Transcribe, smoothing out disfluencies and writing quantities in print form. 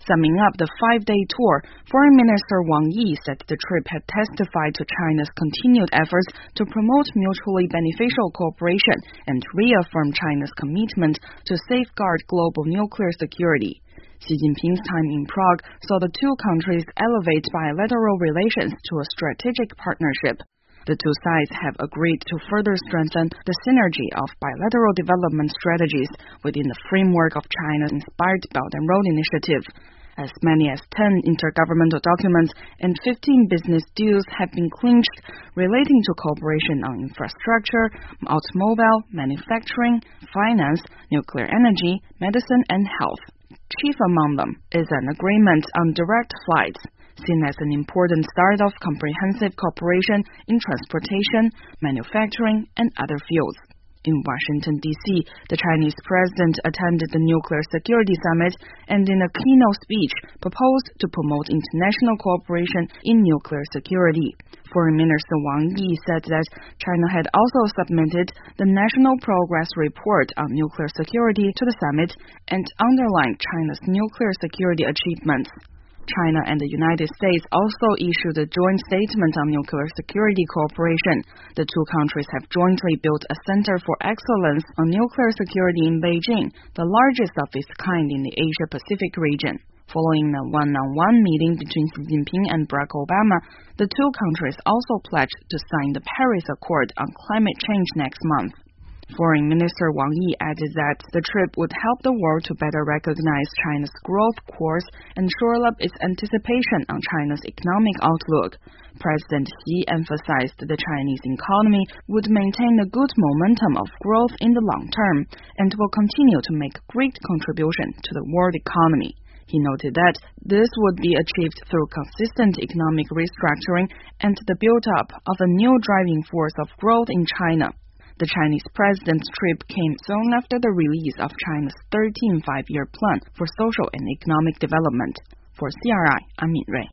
Summing up the 5-day tour, Foreign Minister Wang Yi said the trip had testified to China's continued efforts to promote mutually beneficial cooperation and reaffirm China's commitment to safeguard global nuclear security. Xi Jinping's time in Prague saw the two countries elevate bilateral relations to a strategic partnership. The two sides have agreed to further strengthen the synergy of bilateral development strategies within the framework of China's inspired Belt and Road Initiative. As many as 10 intergovernmental documents and 15 business deals have been clinched relating to cooperation on infrastructure, automobile, manufacturing, finance, nuclear energy, medicine, and health. Chief among them is an agreement on direct flights, seen as an important start of comprehensive cooperation in transportation, manufacturing, and other fields. In Washington, D.C., the Chinese president attended the Nuclear Security Summit and in a keynote speech proposed to promote international cooperation in nuclear security. Foreign Minister Wang Yi said that China had also submitted the National Progress Report on Nuclear Security to the summit and underlined China's nuclear security achievements. China and the United States also issued a joint statement on nuclear security cooperation. The two countries have jointly built a Center for Excellence on Nuclear Security in Beijing, the largest of its kind in the Asia-Pacific region. Following a one-on-one meeting between Xi Jinping and Barack Obama, the two countries also pledged to sign the Paris Accord on climate change next month. Foreign Minister Wang Yi added that the trip would help the world to better recognize China's growth course and shore up its anticipation on China's economic outlook. President Xi emphasized the Chinese economy would maintain a good momentum of growth in the long term and will continue to make great contribution to the world economy. He noted that this would be achieved through consistent economic restructuring and the build-up of a new driving force of growth in China. The Chinese president's trip came soon after the release of China's 13th five-year plan for social and economic development. For CRI, I'm Min Rui.